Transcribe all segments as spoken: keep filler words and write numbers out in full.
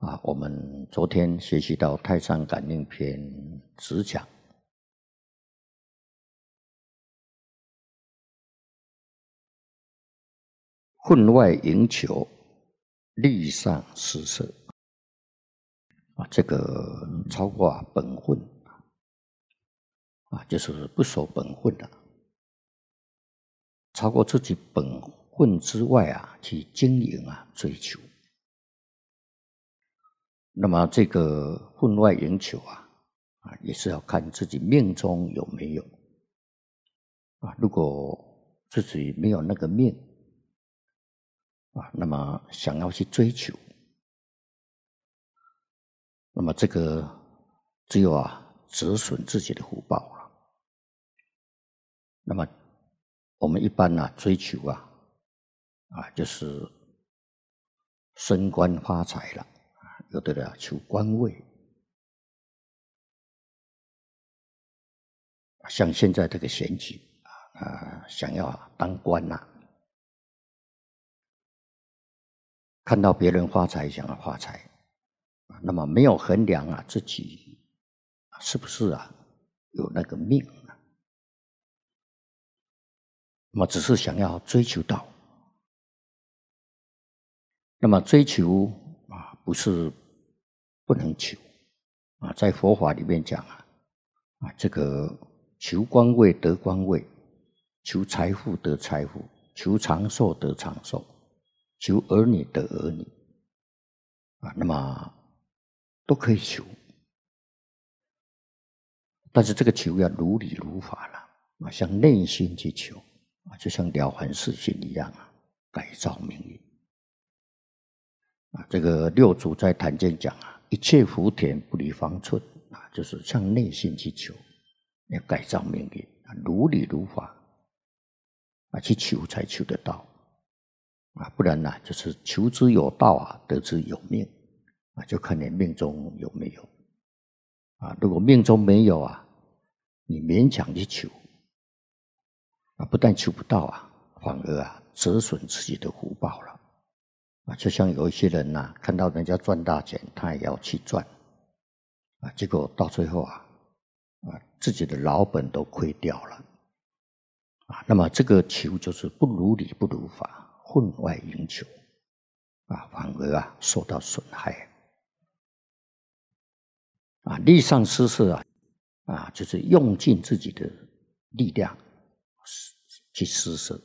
啊，我们昨天学习到《太上感应篇》只讲分外营求，力上施设啊，这个超过、啊、本分啊，就是不守本分的、啊，超过自己本分之外啊，去经营啊，追求。那么这个分外营求啊，啊，也是要看自己命中有没有啊。如果自己没有那个命啊，那么想要去追求，那么这个只有啊，折损自己的福报了。那么我们一般呢、啊，追求啊，啊，就是升官发财了。有的人求官位，像现在这个选举啊，想要当官呐、啊，看到别人发财，想要发财，那么没有衡量啊自己是不是啊有那个命啊，那么只是想要追求到，那么追求啊不是不能求啊，在佛法里面讲啊，啊这个求官位得官位，求财富得财富，求长寿得长寿，求儿女得儿女啊，那么都可以求，但是这个求要如理如法了啊，向内心去求啊，就像《了凡四训》一样啊，改造命运啊。这个六祖在坛经讲啊，一切福田不离方寸啊，就是向内心去求，要改造命运啊，如理如法啊，去求才求得到啊，不然呢、啊，就是求之有道啊，得之有命啊，就看你命中有没有啊。如果命中没有啊，你勉强去求啊，不但求不到啊，反而啊折损自己的福报了啊。就像有一些人呐、啊，看到人家赚大钱，他也要去赚啊，结果到最后啊，啊自己的老本都亏掉了啊。那么这个求就是不如理不如法，分外营求啊，反而啊受到损害啊。力上施设啊，啊就是用尽自己的力量去施舍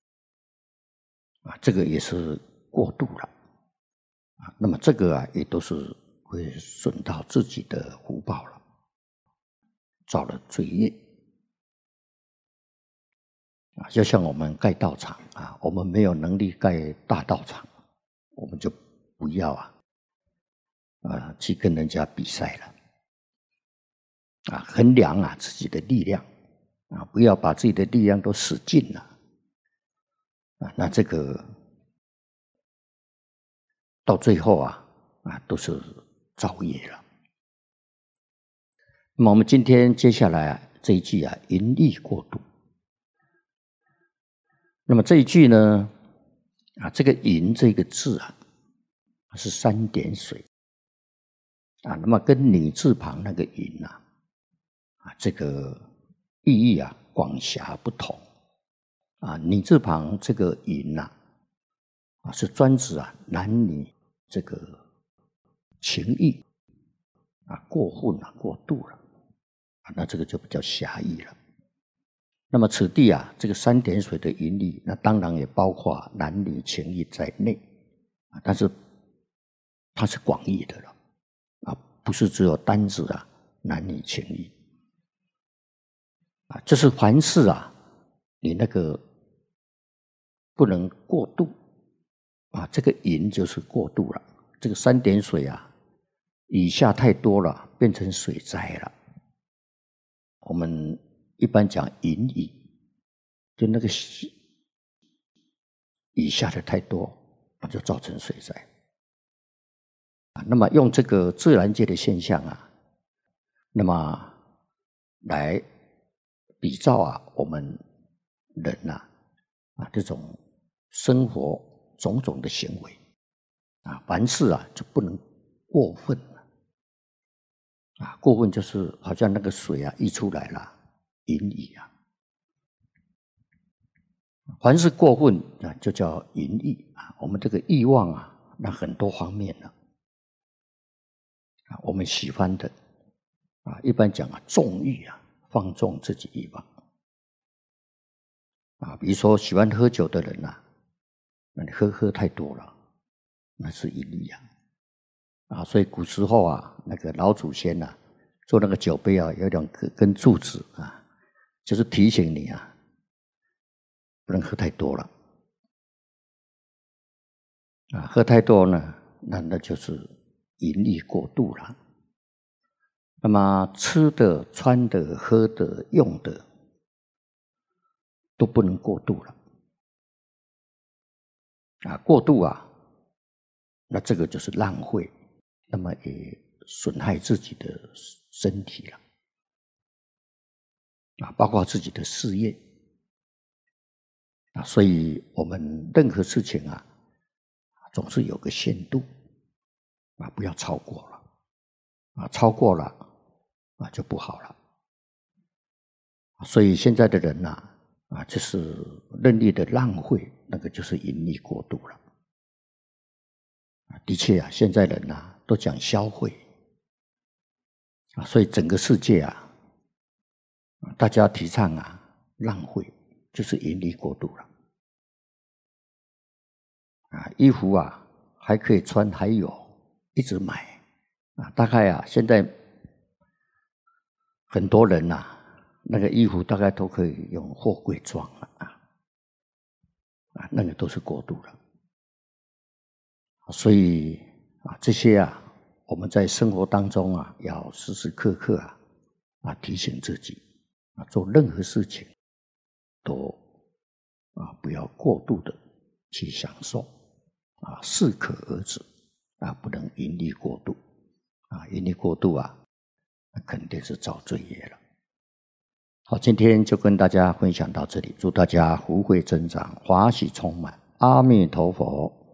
啊，这个也是过度了啊。那么这个啊，也都是会损到自己的福报了，造了罪业啊。就像我们盖道场啊，我们没有能力盖大道场，我们就不要啊啊去跟人家比赛了啊，衡量啊自己的力量啊，不要把自己的力量都使尽了啊，那这个到最后啊啊都是造业了。那么我们今天接下来啊这一句啊，淫欲过度。那么这一句呢啊，这个淫这个字啊是三点水啊，那么跟女字旁那个淫啊啊这个意义啊广狭不同啊。女字旁这个淫呐啊是专指啊男女这个情欲啊过分了、过度了啊，那这个就比较狭义了。那么此地啊，这个三点水的淫欲，那当然也包括男女情欲在内啊，但是它是广义的了啊，不是只有单指啊男女情欲啊，就是凡事啊，你那个不能过度啊，这个淫就是过度了。这个三点水啊，以下太多了，变成水灾了。我们一般讲淫雨，就那个以下的太多，那就造成水灾。那么用这个自然界的现象啊，那么来比照啊我们人呐 啊, 啊这种生活种种的行为啊，凡事啊就不能过分啊，过分就是好像那个水啊溢出来了，淫逸啊。凡是过分啊，就叫淫逸啊。我们这个欲望啊，那很多方面呢啊，我们喜欢的啊，一般讲啊，纵欲啊，放纵自己欲望啊。比如说喜欢喝酒的人呐、啊，那你喝喝太多了，那是淫逸啊。啊，所以古时候啊，那个老祖先呐、啊，做那个酒杯啊，有两根根柱子啊，就是提醒你啊，不能喝太多了。啊，喝太多呢，那那就是淫逸过度了。那么吃的、穿的、喝的、用的，都不能过度了。啊，过度啊，那这个就是浪费，那么也损害自己的身体了。啊，包括自己的事业。啊，所以我们任何事情啊，总是有个限度，啊，不要超过了，啊，超过了啊就不好了。所以现在的人呐、啊，啊，就是任意的浪费，那个就是淫逸过度了。啊，的确啊，现在人呐、啊、都讲消费，啊，所以整个世界啊，大家提倡啊浪费，就是淫逸过度了。啊，衣服啊还可以穿，还有一直买啊。大概啊，现在很多人呐、啊，那个衣服大概都可以用货柜装了啊，啊，那个都是过度了。所以啊，这些啊，我们在生活当中啊，要时时刻刻啊，啊提醒自己啊，做任何事情都啊不要过度的去享受。啊，适可而止啊，不能淫逸过度啊，淫逸过度啊，那肯定是造罪业了。好，今天就跟大家分享到这里，祝大家福慧增长，法喜充满，阿弥陀佛。